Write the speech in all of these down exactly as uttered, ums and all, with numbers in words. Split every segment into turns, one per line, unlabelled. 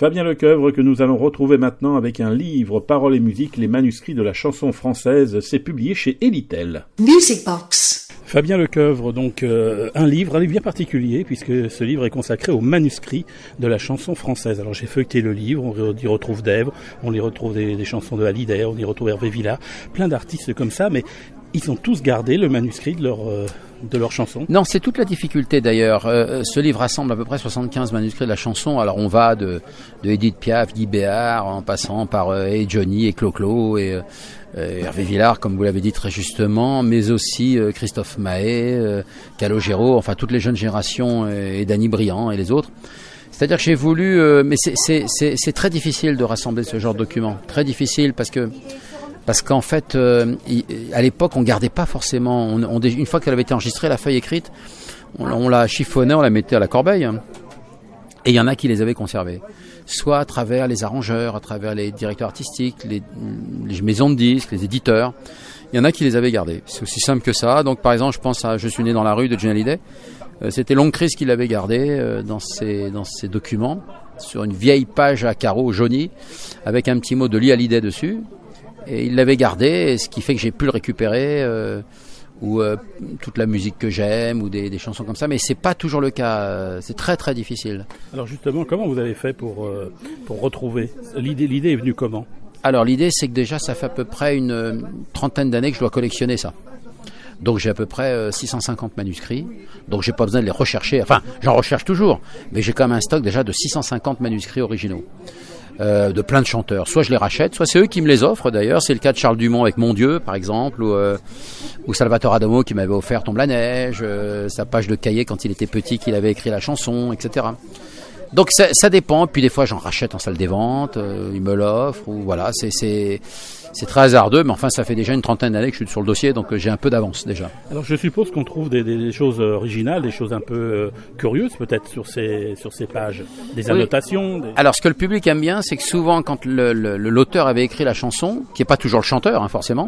Fabien Lecoeuvre que nous allons retrouver maintenant avec un livre, Paroles et musique, les manuscrits de la chanson française. C'est publié chez Elitel.
Music Box.
Fabien Lecoeuvre, donc euh, un livre, un livre bien particulier puisque ce livre est consacré aux manuscrits de la chanson française. Alors j'ai feuilleté le livre, on y retrouve Dèvres, on y retrouve des, des chansons de Hallyday, on y retrouve Hervé Villard, plein d'artistes comme ça, mais ils ont tous gardé le manuscrit de leur... Euh, de leurs chansons.
Non, c'est toute la difficulté d'ailleurs. Euh, ce livre rassemble à peu près soixante-quinze manuscrits de la chanson. Alors on va de, de Edith Piaf, Guy Béard, en passant par euh, et Johnny et Clo-Clo et euh, Hervé Villard, comme vous l'avez dit très justement, mais aussi euh, Christophe Maé, euh, Calogero, enfin toutes les jeunes générations euh, et Danny Briand et les autres. C'est-à-dire que j'ai voulu, euh, mais c'est, c'est, c'est, c'est très difficile de rassembler ce genre de documents. Très difficile parce que Parce qu'en fait, euh, à l'époque, on gardait pas forcément. On, on, une fois qu'elle avait été enregistrée, la feuille écrite, on, on la chiffonnait, on la mettait à la corbeille. Hein. Et il y en a qui les avaient conservées, soit à travers les arrangeurs, à travers les directeurs artistiques, les, les maisons de disques, les éditeurs. Il y en a qui les avaient gardées. C'est aussi simple que ça. Donc, par exemple, je pense à Je suis né dans la rue de Johnny Hallyday. Euh, c'était Long Chris qui l'avait gardé euh, dans ses dans ses documents sur une vieille page à carreaux jaunis avec un petit mot de Lee Hallyday dessus. Et il l'avait gardé, ce qui fait que j'ai pu le récupérer, euh, ou euh, toute la musique que j'aime, ou des, des chansons comme ça, mais c'est pas toujours le cas, c'est très très difficile.
Alors justement, comment vous avez fait pour, euh, pour retrouver l'idée, l'idée est venue comment ?
Alors l'idée, c'est que déjà, ça fait à peu près une, une trentaine d'années que je dois collectionner ça. Donc j'ai à peu près euh, six cent cinquante manuscrits, donc j'ai pas besoin de les rechercher, enfin j'en recherche toujours, mais j'ai quand même un stock déjà de six cent cinquante manuscrits originaux. Euh, de plein de chanteurs. Soit je les rachète, soit c'est eux qui me les offrent d'ailleurs. C'est le cas de Charles Dumont avec Mon Dieu, par exemple, ou, euh, ou Salvatore Adamo qui m'avait offert Tombe la neige, euh, sa page de cahier quand il était petit qu'il avait écrit la chanson, et cetera. Donc ça, ça dépend. Puis des fois j'en rachète en salle des ventes, euh, ils me l'offrent, ou voilà, c'est, c'est, c'est très hasardeux, mais enfin ça fait déjà une trentaine d'années que je suis sur le dossier, donc euh, j'ai un peu d'avance déjà.
Alors je suppose qu'on trouve des, des, des choses originales, des choses un peu euh, curieuses peut-être sur ces, sur ces pages, des
oui.
annotations. Des...
Alors ce que le public aime bien, c'est que souvent quand le, le, l'auteur avait écrit la chanson, qui est pas toujours le chanteur hein, forcément,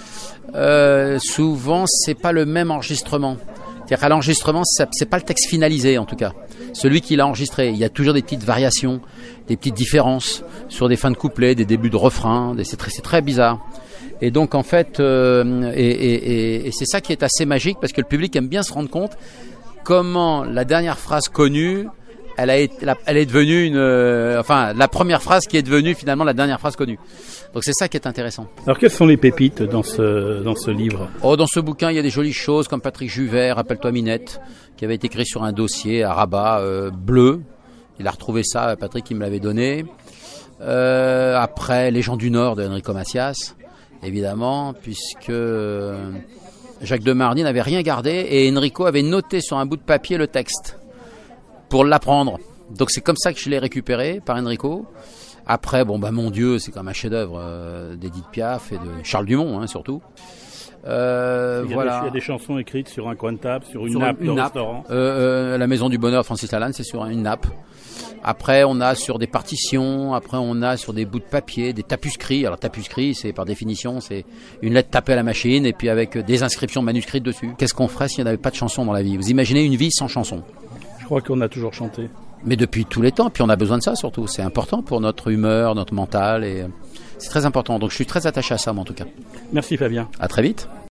euh, souvent c'est pas le même enregistrement. C'est-à-dire qu'à l'enregistrement, c'est pas le texte finalisé en tout cas. Celui qui l'a enregistré, il y a toujours des petites variations, des petites différences sur des fins de couplets, des débuts de refrains, des, c'est, très, c'est très bizarre. Et donc en fait, euh, et, et, et, et c'est ça qui est assez magique parce que le public aime bien se rendre compte comment la dernière phrase connue, elle, a été, elle est devenue une, euh, enfin la première phrase qui est devenue finalement la dernière phrase connue. Donc c'est ça qui est intéressant.
Alors quelles sont les pépites dans ce, dans ce livre ?
Oh, dans ce bouquin, il y a des jolies choses comme Patrick Juvert, Rappelle-toi Minette, qui avait été écrit sur un dossier à Rabat euh, bleu. Il a retrouvé ça, Patrick, qui me l'avait donné. Euh, après, Les gens du Nord de Enrico Macias, évidemment, puisque euh, Jacques de Marny n'avait rien gardé et Enrico avait noté sur un bout de papier le texte pour l'apprendre. Donc c'est comme ça que je l'ai récupéré par Enrico. Après, bon bah Mon Dieu, c'est quand même un chef-d'œuvre euh, d'Edith Piaf et de Charles Dumont hein, surtout. Euh,
il, y
voilà.
des, il y a des chansons écrites sur un coin de table, sur une
sur
nappe
une
de
nappe.
restaurant.
Euh, euh, la Maison du Bonheur de Francis Lalanne, c'est sur une nappe. Après, on a sur des partitions. Après, on a sur des bouts de papier, des tapuscrits. Alors, tapuscrit, c'est par définition, c'est une lettre tapée à la machine et puis avec des inscriptions manuscrites dessus. Qu'est-ce qu'on ferait s'il n'y avait pas de chanson dans la vie ? Vous imaginez une vie sans chanson ?
Je crois qu'on a toujours chanté.
Mais depuis tous les temps, puis on a besoin de ça surtout. C'est important pour notre humeur, notre mental, et c'est très important. Donc je suis très attaché à ça, moi en tout cas.
Merci Fabien.
À très vite.